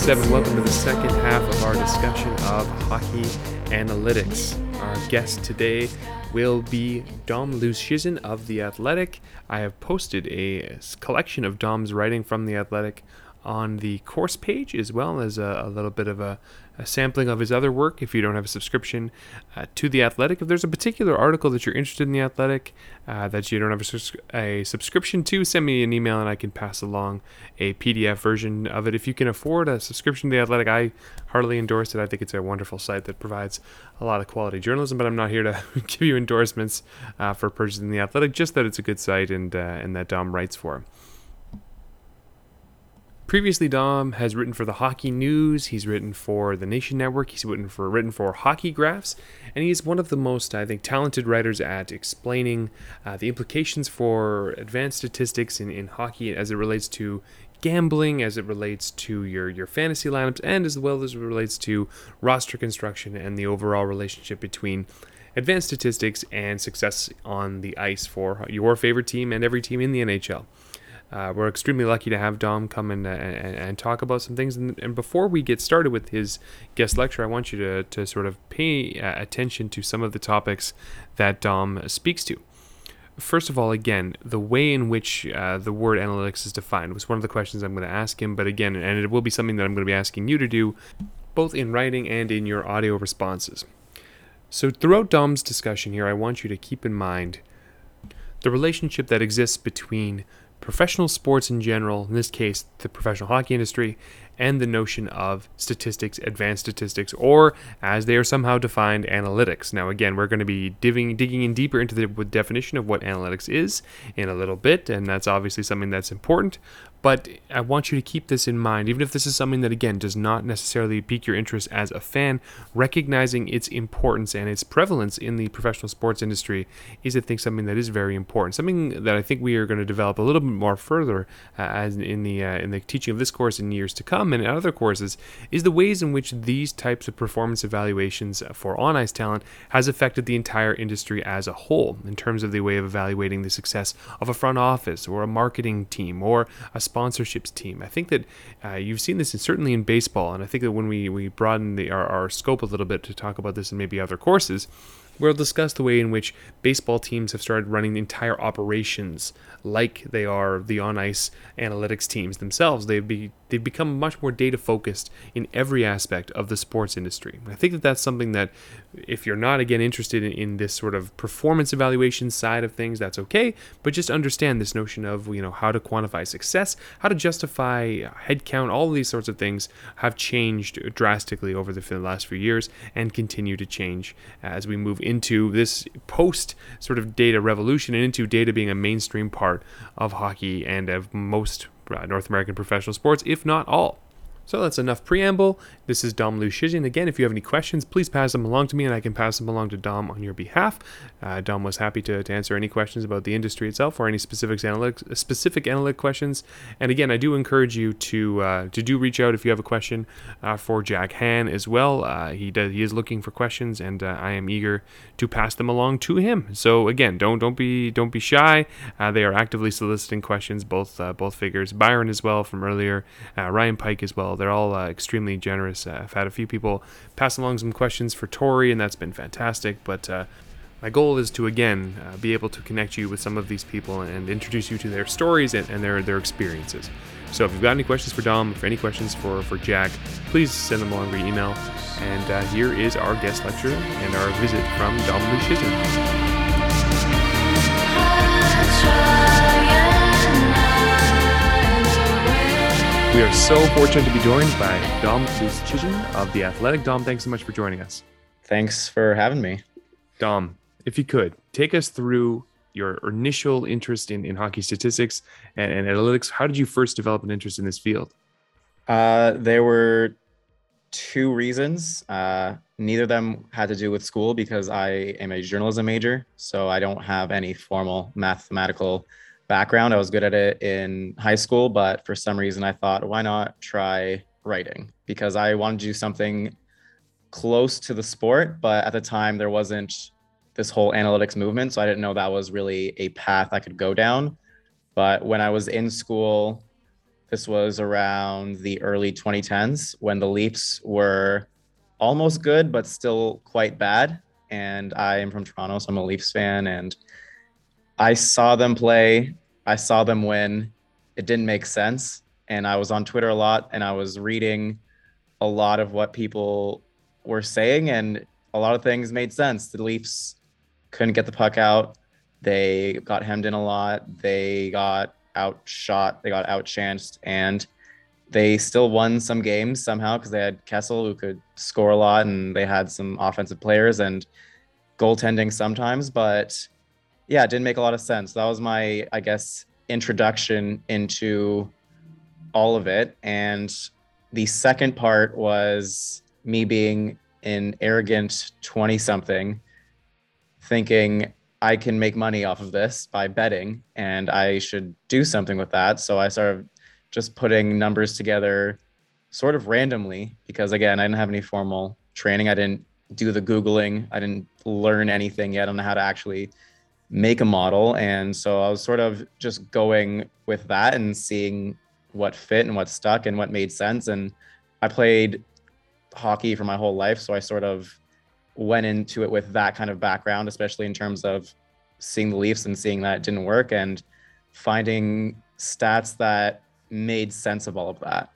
Seven. Welcome to the second half of our discussion of hockey analytics. Our guest today will be Dom Luszczyszyn of The Athletic. I have posted a collection of Dom's writing from The Athletic on the course page, as well as a little bit of a sampling of his other work if you don't have a subscription to The Athletic. If there's a particular article that you're interested in The Athletic that you don't have a subscription to, send me an email and I can pass along a PDF version of it. If you can afford a subscription to The Athletic, I heartily endorse it. I think it's a wonderful site that provides a lot of quality journalism, but I'm not here to give you endorsements for purchasing The Athletic, just that it's a good site and that Dom writes for. Previously, Dom has written for the Hockey News, he's written for the Nation Network, he's written for Hockey Graphs, and he's one of the most, I think, talented writers at explaining the implications for advanced statistics in hockey as it relates to gambling, as it relates to your fantasy lineups, and as well as it relates to roster construction and the overall relationship between advanced statistics and success on the ice for your favorite team and every team in the NHL. We're extremely lucky to have Dom come and talk about some things. And before we get started with his guest lecture, I want you to sort of pay attention to some of the topics that Dom speaks to. First of all, again, the way in which the word analytics is defined was one of the questions I'm going to ask him. But again, and it will be something that I'm going to be asking you to do, both in writing and in your audio responses. So throughout Dom's discussion here, I want you to keep in mind the relationship that exists between professional sports in general, in this case, the professional hockey industry, and the notion of statistics, advanced statistics, or as they are somehow defined, analytics. Now, again, we're going to be digging in deeper into the definition of what analytics is in a little bit, and that's obviously something that's important. But I want you to keep this in mind, even if this is something that, again, does not necessarily pique your interest as a fan. Recognizing its importance and its prevalence in the professional sports industry is, I think, something that is very important. Something that I think we are going to develop a little bit more further as in the teaching of this course in years to come and in other courses, is the ways in which these types of performance evaluations for on-ice talent has affected the entire industry as a whole, in terms of the way of evaluating the success of a front office or a marketing team or a sponsorships team. I think that you've seen this certainly in baseball, and I think that when we broaden our scope a little bit to talk about this in maybe other courses, we'll discuss the way in which baseball teams have started running entire operations like they are the on-ice analytics teams themselves. They've become much more data-focused in every aspect of the sports industry. I think that that's something that, if you're not, again, interested in this sort of performance evaluation side of things, that's okay, but just understand this notion of, how to quantify success, how to justify headcount, all of these sorts of things have changed drastically over the last few years and continue to change as we move into this post sort of data revolution and into data being a mainstream part of hockey and of most North American professional sports, if not all. So that's enough preamble. This is Dom Luszczyszyn. Again, if you have any questions, please pass them along to me and I can pass them along to Dom on your behalf. Dom was happy to answer any questions about the industry itself or any specific analytic questions. And again, I do encourage you to do reach out if you have a question for Jack Han as well. He is looking for questions, and I am eager to pass them along to him. So again, don't be shy. They are actively soliciting questions, both figures. Byron as well from earlier, Ryan Pike as well. They're all extremely generous. I've had a few people pass along some questions for Tori, and that's been fantastic. But my goal is to, again, be able to connect you with some of these people and introduce you to their stories and their experiences. So if you've got any questions for Dom, if any questions for Jack, please send them along via email. And here is our guest lecture and our visit from Dom Luszczyszyn. We are so fortunate to be joined by Dom Luszczyszyn of The Athletic. Dom, thanks so much for joining us. Thanks for having me. Dom, if you could, take us through your initial interest in hockey statistics and analytics. How did you first develop an interest in this field? There were two reasons. Neither of them had to do with school because I am a journalism major, so I don't have any formal mathematical background. I was good at it in high school, but for some reason I thought, why not try writing? Because I wanted to do something close to the sport, but at the time there wasn't this whole analytics movement, so I didn't know that was really a path I could go down. But when I was in school, This was around the early 2010s when the Leafs were almost good, but still quite bad. And I am from Toronto, so I'm a Leafs fan. And I saw them play, I saw them win. It didn't make sense. And I was on Twitter a lot and I was reading a lot of what people were saying, and a lot of things made sense. The Leafs couldn't get the puck out. They got hemmed in a lot. They got outshot. They got outchanced, and they still won some games somehow because they had Kessel who could score a lot, and they had some offensive players and goaltending sometimes. But yeah, it didn't make a lot of sense. That was my, I guess, introduction into all of it. And the second part was me being an arrogant 20 something, thinking I can make money off of this by betting and I should do something with that. So I started just putting numbers together sort of randomly because, again, I didn't have any formal training. I didn't do the Googling, I didn't learn anything yet on how to actually make a model. And so I was sort of just going with that and seeing what fit and what stuck and what made sense. And I played hockey for my whole life. So I sort of went into it with that kind of background, especially in terms of seeing the Leafs and seeing that it didn't work and finding stats that made sense of all of that.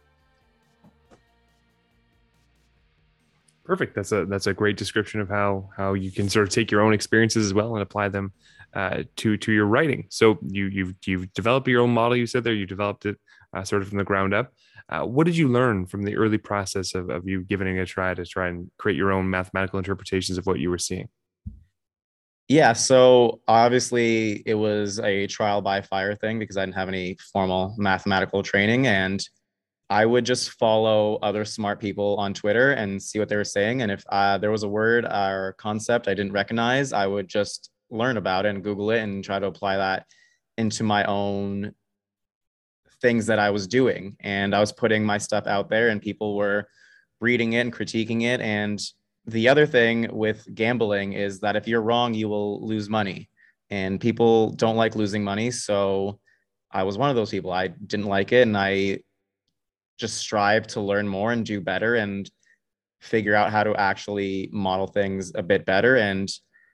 Perfect. That's a great description of how you can sort of take your own experiences as well and apply them to your writing. So you've developed your own model. You said there you developed it sort of from the ground up. What did you learn from the early process of you giving it a try to try and create your own mathematical interpretations of what you were seeing? Yeah, so obviously it was a trial by fire thing because I didn't have any formal mathematical training, and I would just follow other smart people on Twitter and see what they were saying. And if there was a word or concept I didn't recognize, I would just learn about it and Google it and try to apply that into my own things that I was doing. And I was putting my stuff out there and people were reading it and critiquing it. And the other thing with gambling is that if you're wrong, you will lose money. And people don't like losing money. So I was one of those people. I didn't like it. And I just strive to learn more and do better and figure out how to actually model things a bit better. And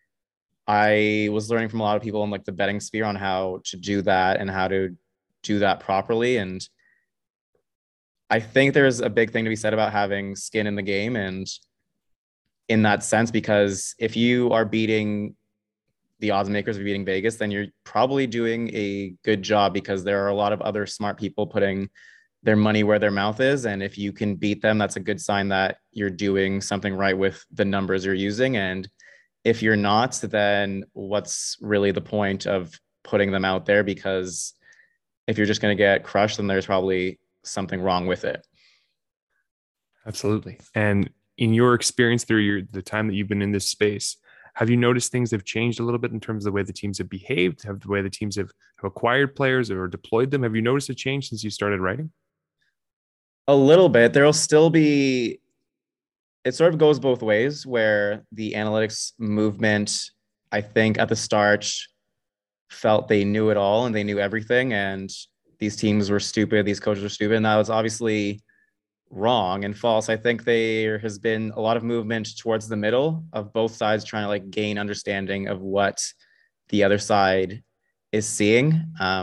I was learning from a lot of people in like the betting sphere on how to do that and how to do that properly. And I think there's a big thing to be said about having skin in the game and in that sense, because if you are beating the odds makers, of beating Vegas, then you're probably doing a good job because there are a lot of other smart people putting their money where their mouth is. And if you can beat them, that's a good sign that you're doing something right with the numbers you're using. And if you're not, then what's really the point of putting them out there? Because if you're just going to get crushed, then there's probably something wrong with it. Absolutely. And in your experience through the time that you've been in this space, have you noticed things have changed a little bit in terms of the way the teams have behaved, have the way the teams have acquired players or deployed them? Have you noticed a change since you started writing? A little bit. There'll still be, it sort of goes both ways where the analytics movement, I think at the start, felt they knew it all and they knew everything. And these teams were stupid, these coaches were stupid. And that was obviously wrong and false. I think there has been a lot of movement towards the middle of both sides trying to like gain understanding of what the other side is seeing.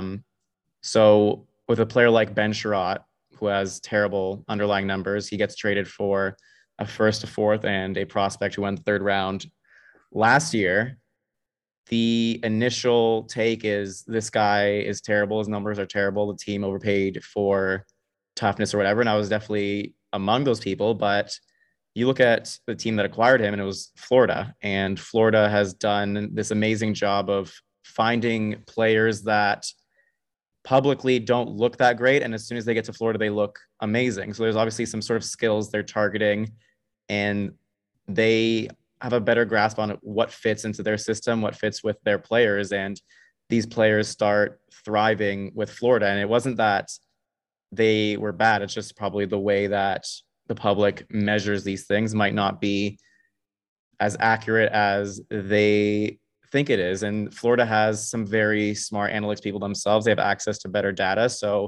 So with a player like Ben Sherratt, who has terrible underlying numbers, he gets traded for a first, a fourth, and a prospect who went the third round last year. The initial take is this guy is terrible. His numbers are terrible. The team overpaid for toughness or whatever. And I was definitely among those people. But you look at the team that acquired him, and it was Florida. And Florida has done this amazing job of finding players that publicly don't look that great. And as soon as they get to Florida, they look amazing. So there's obviously some sort of skills they're targeting, and they have a better grasp on what fits into their system, what fits with their players. And these players start thriving with Florida. And it wasn't that they were bad. It's just probably the way that the public measures these things might not be as accurate as they think it is. And Florida has some very smart analytics people themselves. They have access to better data. So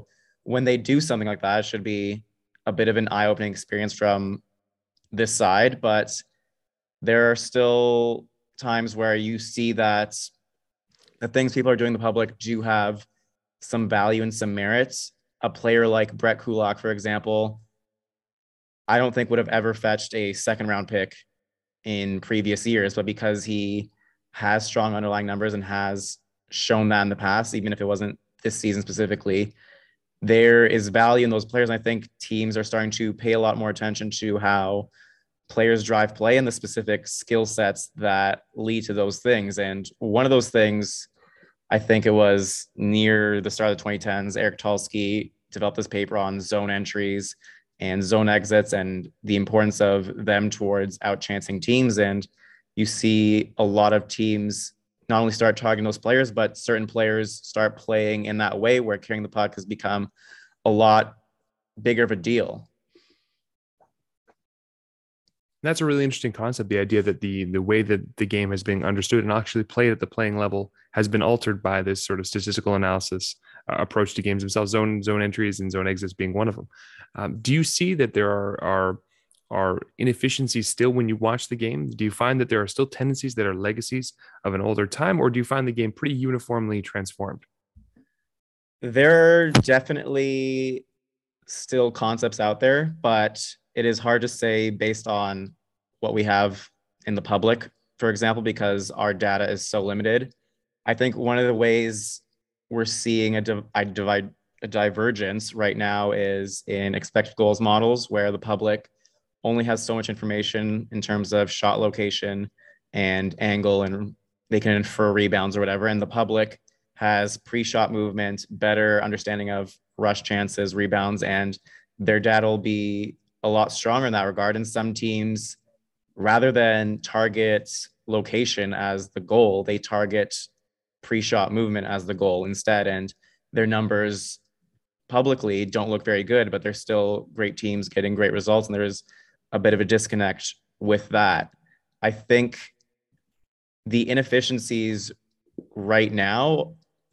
when they do something like that, it should be a bit of an eye-opening experience from this side. But there are still times where you see that the things people are doing in the public do have some value and some merits. A player like Brett Kulak, for example, I don't think would have ever fetched a second round pick in previous years, but because he has strong underlying numbers and has shown that in the past, even if it wasn't this season specifically, there is value in those players. And I think teams are starting to pay a lot more attention to how players drive play and the specific skill sets that lead to those things. And one of those things, I think it was near the start of the 2010s, Eric Tulsky developed this paper on zone entries and zone exits and the importance of them towards outchancing teams. And you see a lot of teams not only start targeting those players, but certain players start playing in that way where carrying the puck has become a lot bigger of a deal. That's a really interesting concept. The idea that the way that the game has been understood and actually played at the playing level has been altered by this sort of statistical analysis approach to games themselves. Zone entries and zone exits being one of them. Do you see that there are inefficiencies still when you watch the game? Do you find that there are still tendencies that are legacies of an older time, or do you find the game pretty uniformly transformed? There are definitely still concepts out there, but it is hard to say based on what we have in the public, for example, because our data is so limited. I think one of the ways we're seeing a divergence right now is in expected goals models, where the public only has so much information in terms of shot location and angle, and they can infer rebounds or whatever. And the public has pre-shot movement, better understanding of rush chances, rebounds, and their data will be a lot stronger in that regard. And some teams, rather than target location as the goal, they target pre-shot movement as the goal instead. And their numbers publicly don't look very good, but they're still great teams getting great results. And there's a bit of a disconnect with that. I think the inefficiencies right now,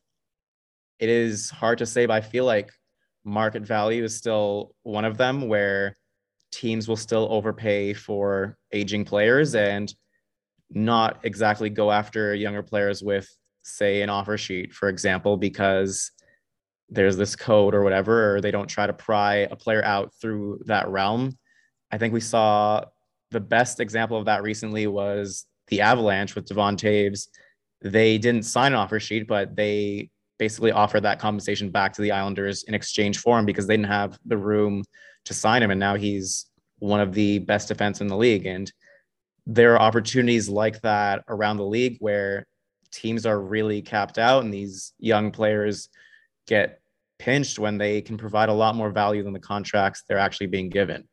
it is hard to say, but I feel like market value is still one of them, where teams will still overpay for aging players and not exactly go after younger players with, say, an offer sheet, for example, because there's this code or whatever, or they don't try to pry a player out through that realm. I think we saw the best example of that recently was the Avalanche with Devon Taves. They didn't sign an offer sheet, but they basically offered that compensation back to the Islanders in exchange for him because they didn't have the room to sign him. And now he's one of the best defense in the league. And there are opportunities like that around the league where teams are really capped out and these young players get pinched when they can provide a lot more value than the contracts they're actually being given.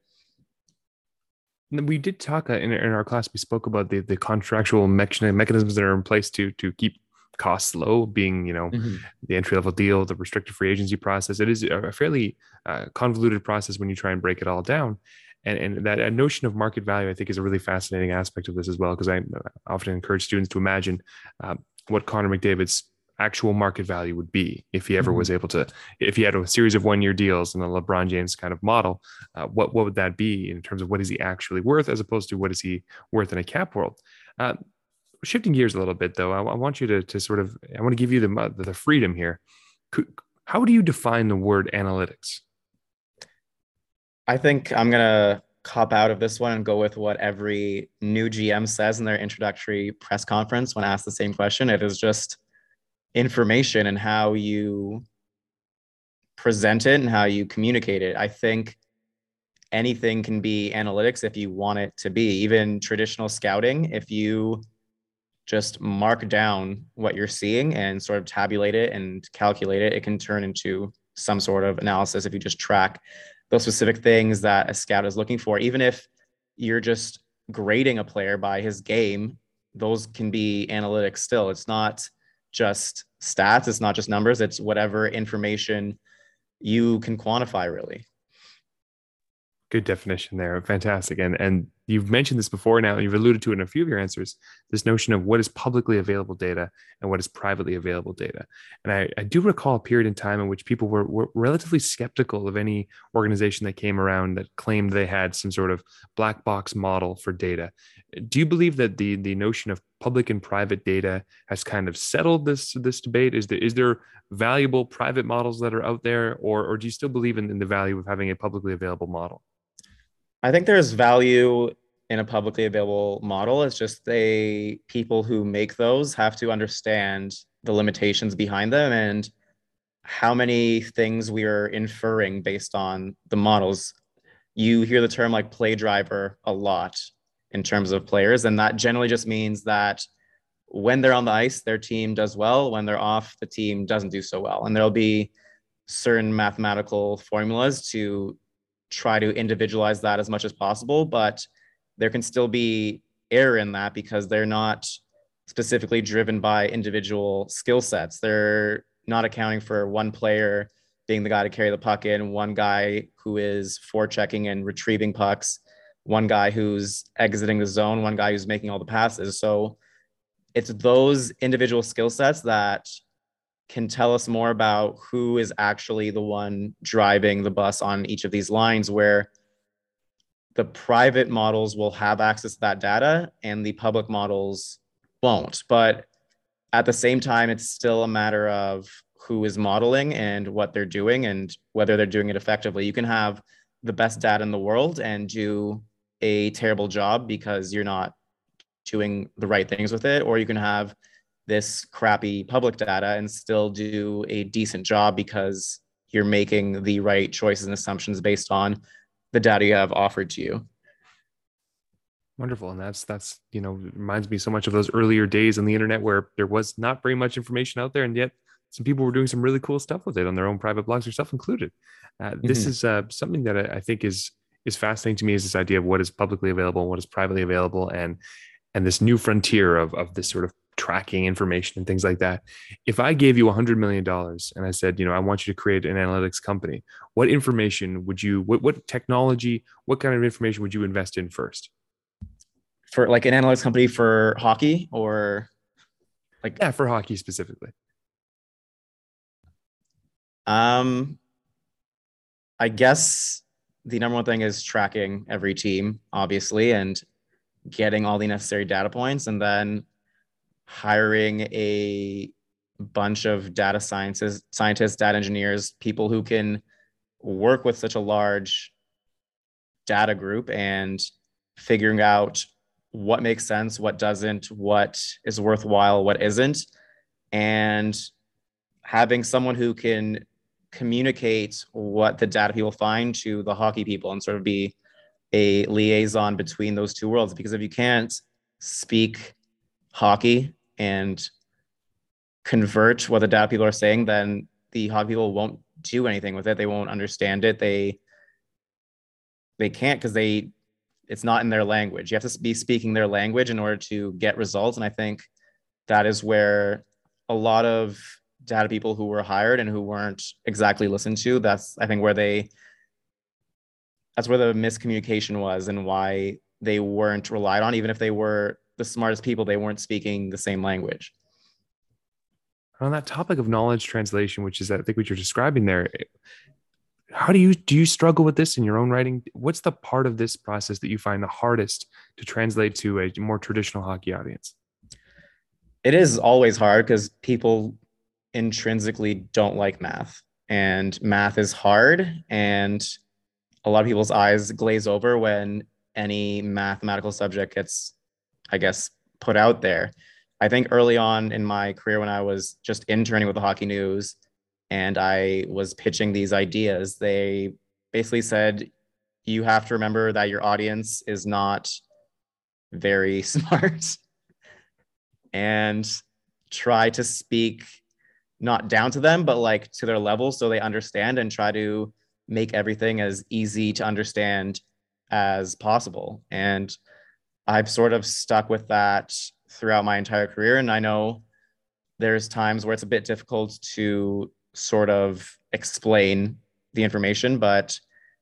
We did talk in our class. We spoke about the contractual mechanisms that are in place to keep costs low, being the entry level deal, the restricted free agency process. It is a fairly convoluted process when you try and break it all down. And that notion of market value, I think, is a really fascinating aspect of this as well, because I often encourage students to imagine what Connor McDavid's actual market value would be if he ever was able to, if he had a series of 1 year deals in a LeBron James kind of model. What would that be in terms of what is he actually worth, as opposed to what is he worth in a cap world? Shifting gears a little bit, though, I want you to sort of, I want to give you the freedom here. How do you define the word analytics? I think I'm going to cop out of this one and go with what every new GM says in their introductory press conference when asked the same question. It is just information and how you present it and how you communicate it. I think anything can be analytics if you want it to be. Even traditional scouting, if you just mark down what you're seeing and sort of tabulate it and calculate it, it can turn into some sort of analysis if you just track those specific things that a scout is looking for. Even if you're just grading a player by his game, those can be analytics still. It's not just stats, it's not just numbers, it's whatever information you can quantify, really. Good definition there. Fantastic. And you've mentioned this before now, and you've alluded to it in a few of your answers, this notion of what is publicly available data and what is privately available data. And I do recall a period in time in which people were relatively skeptical of any organization that came around that claimed they had some sort of black box model for data. Do you believe that the notion of public and private data has kind of settled this debate? Is there valuable private models that are out there, or do you still believe in the value of having a publicly available model? I think there's value in a publicly available model. It's just they people who make those have to understand the limitations behind them and how many things we are inferring based on the models. You hear the term like play driver a lot in terms of players, and that generally just means that when they're on the ice, their team does well. When they're off, the team doesn't do so well. And there'll be certain mathematical formulas to try to individualize that as much as possible, but there can still be error in that because they're not specifically driven by individual skill sets. They're not accounting for one player being the guy to carry the puck in, one guy who is forechecking and retrieving pucks, one guy who's exiting the zone, one guy who's making all the passes. So it's those individual skill sets that can tell us more about who is actually the one driving the bus on each of these lines, where the private models will have access to that data and the public models won't. But at the same time, it's still a matter of who is modeling and what they're doing and whether they're doing it effectively. You can have the best data in the world and do a terrible job because you're not doing the right things with it, or you can have this crappy public data and still do a decent job because you're making the right choices and assumptions based on the data you have offered to you. Wonderful. And that's reminds me so much of those earlier days on the internet where there was not very much information out there, and yet some people were doing some really cool stuff with it on their own private blogs, yourself included. This Mm-hmm. is something that I think is fascinating to me, is this idea of what is publicly available and what is privately available, and this new frontier of this sort of tracking information and things like that. If I gave you $100 million and I said, I want you to create an analytics company, what information would you, what technology, what kind of information would you invest in first? For like an analytics company for hockey or like, Yeah, for hockey specifically. um, I guess the number one thing is tracking every team, obviously, and getting all the necessary data points, and then hiring a bunch of data scientists, data engineers, people who can work with such a large data group and figuring out what makes sense, what doesn't, what is worthwhile, what isn't, and having someone who can communicate what the data people find to the hockey people and sort of be a liaison between those two worlds. Because if you can't speak hockey and convert what the data people are saying, then the hockey people won't do anything with it. They won't understand it. They can't because it's not in their language. You have to be speaking their language in order to get results. And I think that is where a lot of data people who were hired and who weren't exactly listened to, I think that's where the miscommunication was and why they weren't relied on. Even if they were the smartest people, they weren't speaking the same language. On that topic of knowledge translation, which is I think what you're describing there, how do you struggle with this in your own writing? What's the part of this process that you find the hardest to translate to a more traditional hockey audience? It is always hard because people intrinsically don't like math, and math is hard, and a lot of people's eyes glaze over when any mathematical subject gets, I guess, put out there. I think early on in my career, when I was just interning with the Hockey News and I was pitching these ideas, they basically said, you have to remember that your audience is not very smart and try to speak not down to them, but like to their level so they understand, and try to make everything as easy to understand as possible. And I've sort of stuck with that throughout my entire career. And I know there's times where it's a bit difficult to sort of explain the information, but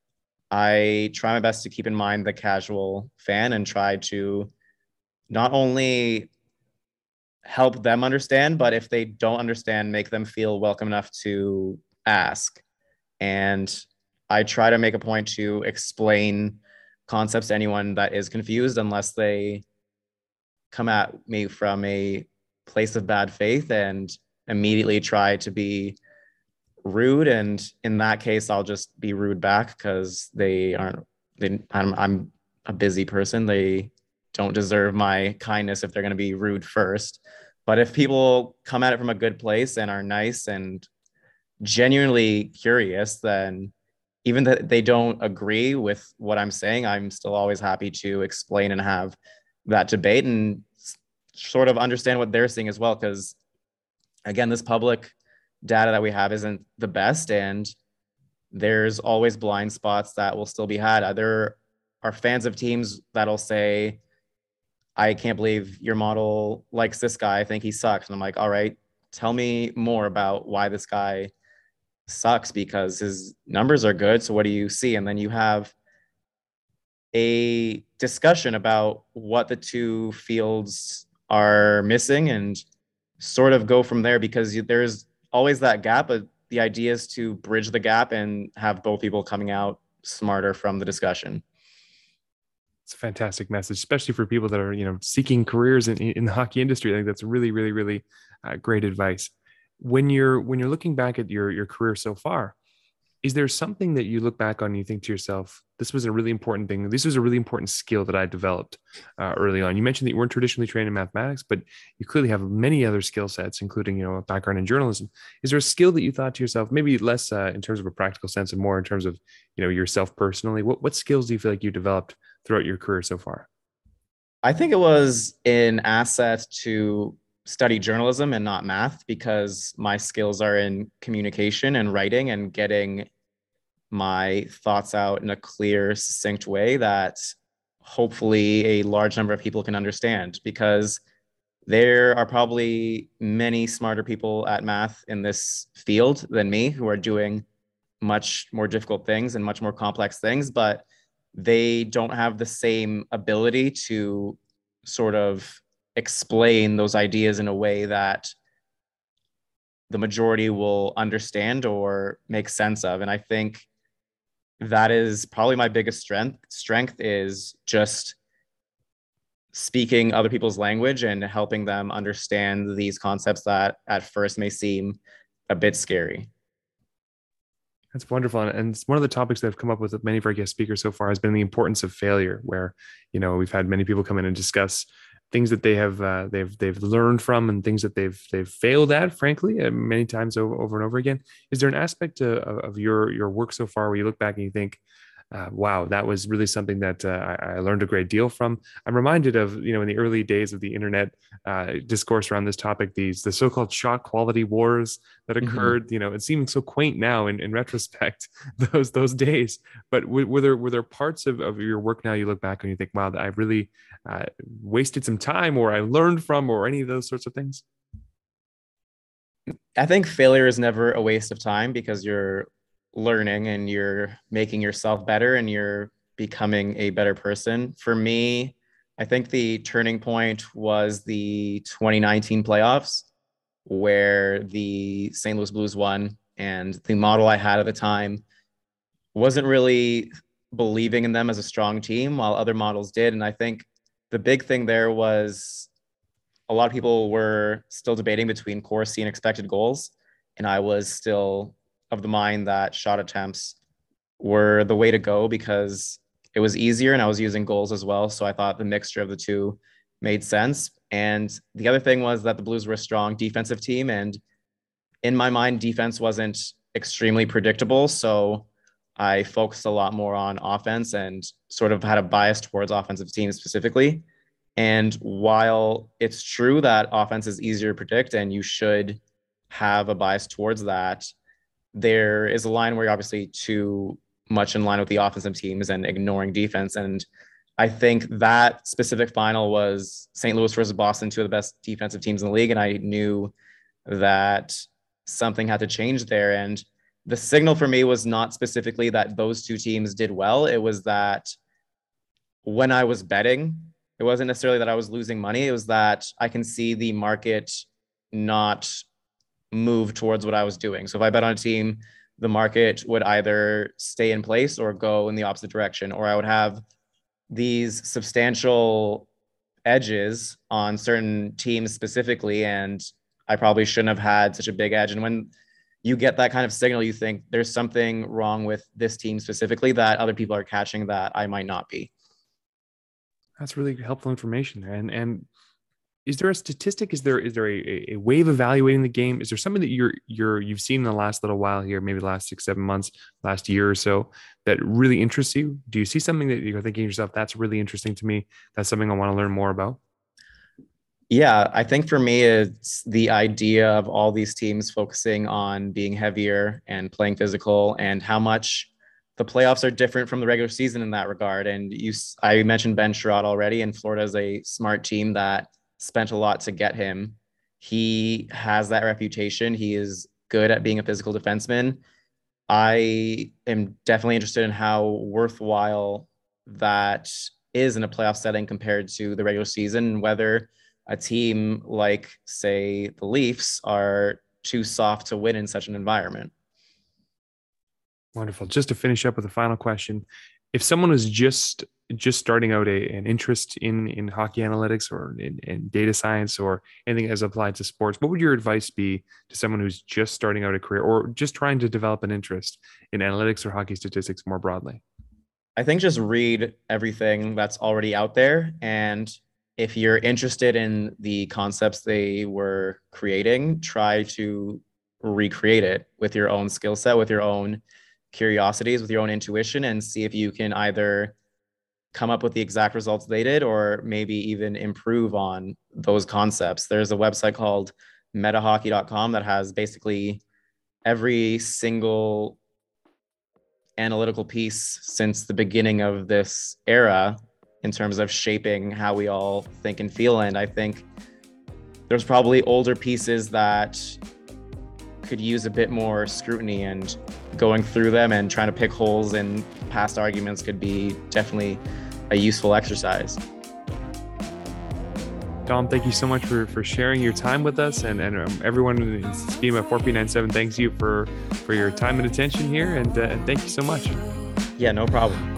I try my best to keep in mind the casual fan and try to not only help them understand, but if they don't understand, make them feel welcome enough to ask. And I try to make a point to explain concepts to anyone that is confused, unless they come at me from a place of bad faith and immediately try to be rude. And in that case, I'll just be rude back because they aren't, I'm a busy person. They don't deserve my kindness if they're going to be rude first. But if people come at it from a good place and are nice and genuinely curious, then even that they don't agree with what I'm saying, I'm still always happy to explain and have that debate and sort of understand what they're seeing as well. Because again, this public data that we have isn't the best, and there's always blind spots that will still be had. There are fans of teams that'll say, I can't believe your model likes this guy. I think he sucks. And I'm like, all right, tell me more about why this guy sucks, because his numbers are good. So what do you see? And then you have a discussion about what the two fields are missing and sort of go from there, because there's always that gap. But the idea is to bridge the gap and have both people coming out smarter from the discussion. It's a fantastic message, especially for people that are, seeking careers in the hockey industry. I think that's really, really, really great advice. When you're looking back at your career so far, is there something that you look back on and you think to yourself, this was a really important thing. This was a really important skill that I developed early on. You mentioned that you weren't traditionally trained in mathematics, but you clearly have many other skill sets, including, a background in journalism. Is there a skill that you thought to yourself, maybe less in terms of a practical sense and more in terms of, yourself personally? What skills do you feel like you developed throughout your career so far? I think it was an asset to study journalism and not math, because my skills are in communication and writing and getting my thoughts out in a clear, succinct way that hopefully a large number of people can understand. Because there are probably many smarter people at math in this field than me who are doing much more difficult things and much more complex things, but they don't have the same ability to sort of explain those ideas in a way that the majority will understand or make sense of. And I think that is probably my biggest strength is just speaking other people's language and helping them understand these concepts that at first may seem a bit scary. That's wonderful. And it's one of the topics that I've come up with many of our guest speakers so far has been the importance of failure, where, we've had many people come in and discuss things that they have they've learned from and things that they've failed at, frankly, many times over and over again. Is there an aspect of your work so far where you look back and you think, wow, that was really something that I learned a great deal from? I'm reminded of, in the early days of the internet discourse around this topic, the so-called shot quality wars that Mhm. occurred. It seems so quaint now in retrospect, those days. But were there parts of your work now you look back and you think, wow, I really wasted some time, or I learned from, or any of those sorts of things? I think failure is never a waste of time, because you're learning and you're making yourself better and you're becoming a better person. For me, I think the turning point was the 2019 playoffs, where the St. Louis Blues won. And the model I had at the time wasn't really believing in them as a strong team, while other models did. And I think the big thing there was a lot of people were still debating between Corsi and expected goals. And I was still of the mind that shot attempts were the way to go, because it was easier and I was using goals as well. So I thought the mixture of the two made sense. And the other thing was that the Blues were a strong defensive team. And in my mind, defense wasn't extremely predictable. So I focused a lot more on offense and sort of had a bias towards offensive teams specifically. And while it's true that offense is easier to predict and you should have a bias towards that, there is a line where you're obviously too much in line with the offensive teams and ignoring defense. And I think that specific final was St. Louis versus Boston, two of the best defensive teams in the league. And I knew that something had to change there. And the signal for me was not specifically that those two teams did well. It was that when I was betting, it wasn't necessarily that I was losing money. It was that I can see the market not move towards what I was doing. So if I bet on a team, the market would either stay in place or go in the opposite direction, or I would have these substantial edges on certain teams specifically, and I probably shouldn't have had such a big edge. And when you get that kind of signal, you think there's something wrong with this team specifically that other people are catching that I might not be. That's really helpful information there. And is there a statistic? Is there a way of evaluating the game? Is there something that you've seen in the last little while here, maybe the last 6, 7 months, last year or so, that really interests you? Do you see something that you're thinking to yourself, that's really interesting to me, that's something I want to learn more about? Yeah, I think for me, it's the idea of all these teams focusing on being heavier and playing physical, and how much the playoffs are different from the regular season in that regard. And I mentioned Ben Sherrod already, and Florida is a smart team that spent a lot to get him. He has that reputation. He is good at being a physical defenseman. I am definitely interested in how worthwhile that is in a playoff setting compared to the regular season, whether a team like, say, the Leafs are too soft to win in such an environment. Wonderful. Just to finish up with a final question, if someone was just starting out an interest in hockey analytics or in data science or anything as applied to sports, what would your advice be to someone who's just starting out a career or just trying to develop an interest in analytics or hockey statistics more broadly? I think just read everything that's already out there. And if you're interested in the concepts they were creating, try to recreate it with your own skill set, with your own curiosities, with your own intuition, and see if you can either come up with the exact results they did or maybe even improve on those concepts. There's a website called metahockey.com that has basically every single analytical piece since the beginning of this era in terms of shaping how we all think and feel. And I think there's probably older pieces that could use a bit more scrutiny, and going through them and trying to pick holes in past arguments could be definitely a useful exercise. Dom, thank you so much for sharing your time with us, and everyone in Schema 4397 thanks you for your time and attention here, and thank you so much. Yeah, no problem.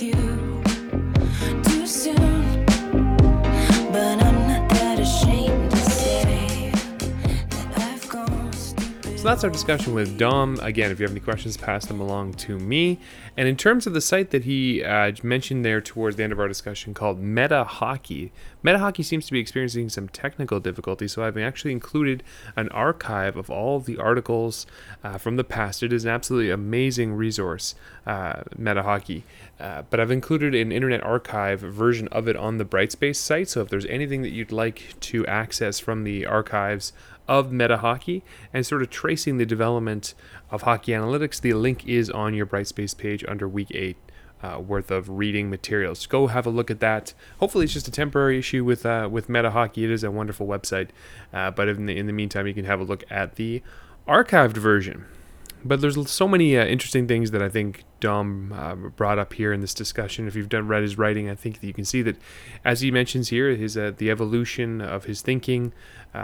So that's our discussion with Dom. Again, if you have any questions, pass them along to me. And in terms of the site that he mentioned there towards the end of our discussion called Meta Hockey, Meta Hockey seems to be experiencing some technical difficulties, so I've actually included an archive of all of the articles from the past. It is an absolutely amazing resource, Meta Hockey. But I've included an Internet Archive version of it on the Brightspace site, so if there's anything that you'd like to access from the archives of Meta Hockey and sort of tracing the development of hockey analytics, the link is on your Brightspace page under week 8 worth of reading materials. Go have a look at that. Hopefully it's just a temporary issue with Meta Hockey. It is a wonderful website, but in the meantime you can have a look at the archived version. But there's so many interesting things that I think Dom brought up here in this discussion. If you've read his writing, I think that you can see that, as he mentions here, his the evolution of his thinking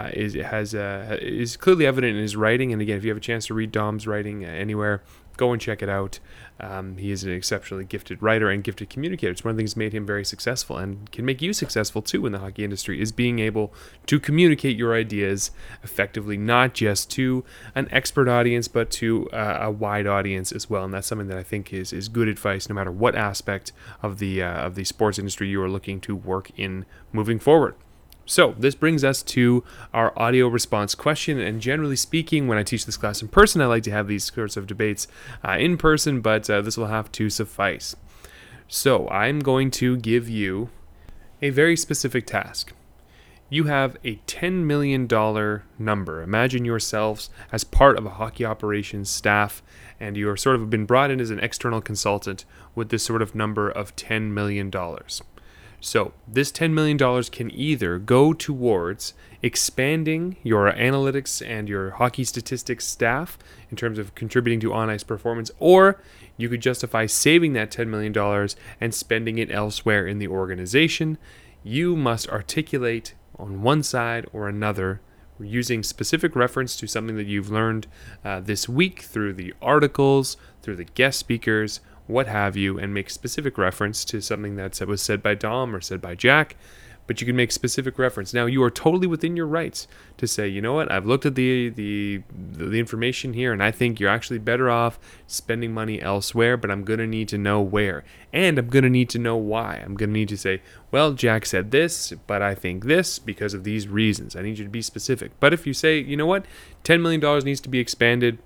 is clearly evident in his writing. And again, if you have a chance to read Dom's writing anywhere, go and check it out. He is an exceptionally gifted writer and gifted communicator. It's one of the things that made him very successful and can make you successful too in the hockey industry, is being able to communicate your ideas effectively, not just to an expert audience, but to a wide audience as well. And that's something that I think is good advice no matter what aspect of the sports industry you are looking to work in moving forward. So this brings us to our audio response question. And generally speaking, when I teach this class in person, I like to have these sorts of debates in person, but this will have to suffice. So I'm going to give you a very specific task. You have a $10 million number. Imagine yourselves as part of a hockey operations staff, and you are sort of been brought in as an external consultant with this sort of number of $10 million. So this $10 million can either go towards expanding your analytics and your hockey statistics staff in terms of contributing to on-ice performance, or you could justify saving that $10 million and spending it elsewhere in the organization. You must articulate on one side or another using specific reference to something that you've learned this week through the articles, through the guest speakers, what have you, and make specific reference to something that was said by Dom or said by Jack, but you can make specific reference. Now, you are totally within your rights to say, you know what, I've looked at the information here, and I think you're actually better off spending money elsewhere, but I'm going to need to know where, and I'm going to need to know why. I'm going to need to say, well, Jack said this, but I think this because of these reasons. I need you to be specific. But if you say, you know what, $10 million needs to be expanded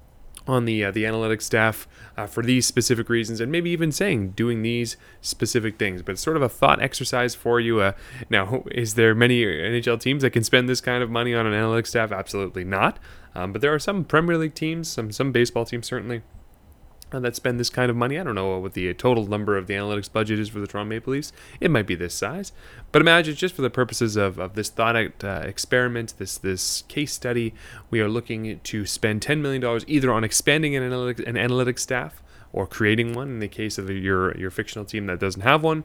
on the analytics staff for these specific reasons, and maybe even doing these specific things. But it's sort of a thought exercise for you. Now, is there many NHL teams that can spend this kind of money on an analytics staff? Absolutely not. But there are some Premier League teams, some baseball teams certainly, that spend this kind of money. I don't know what the total number of the analytics budget is for the Toronto Maple Leafs. It might be this size. But imagine, just for the purposes of this thought experiment, this case study, we are looking to spend $10 million either on expanding an analytics staff or creating one in the case of your fictional team that doesn't have one,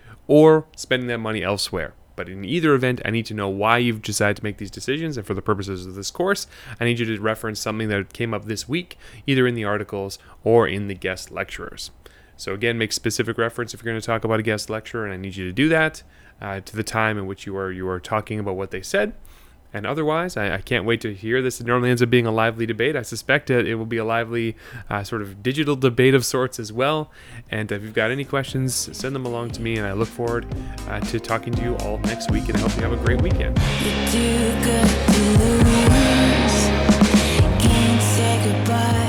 or spending that money elsewhere. But in either event, I need to know why you've decided to make these decisions. And for the purposes of this course, I need you to reference something that came up this week, either in the articles or in the guest lecturers. So again, make specific reference if you're going to talk about a guest lecturer, and I need you to do that to the time in which you are talking about what they said. And otherwise, I can't wait to hear this. It normally ends up being a lively debate. I suspect it will be a lively sort of digital debate of sorts as well. And if you've got any questions, send them along to me, and I look forward to talking to you all next week, and I hope you have a great weekend. You do good to lose. Can't say goodbye.